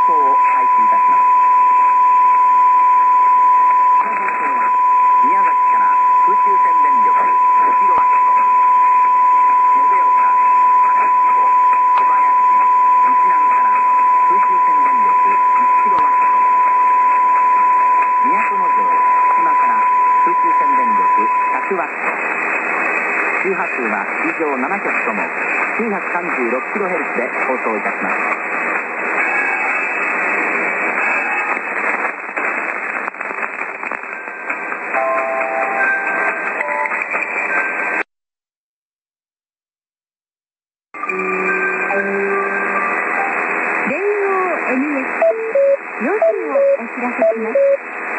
報を開始いたします。この放送は宮崎から空中線電力5キロワット、延岡、高津湖、小林、日南から空中線電力1キロワット、都城、福島から空中線電力100ワット、周波数は以上7局とも 936kHz で放送いたします。 連合 NS 4時をお知らせします。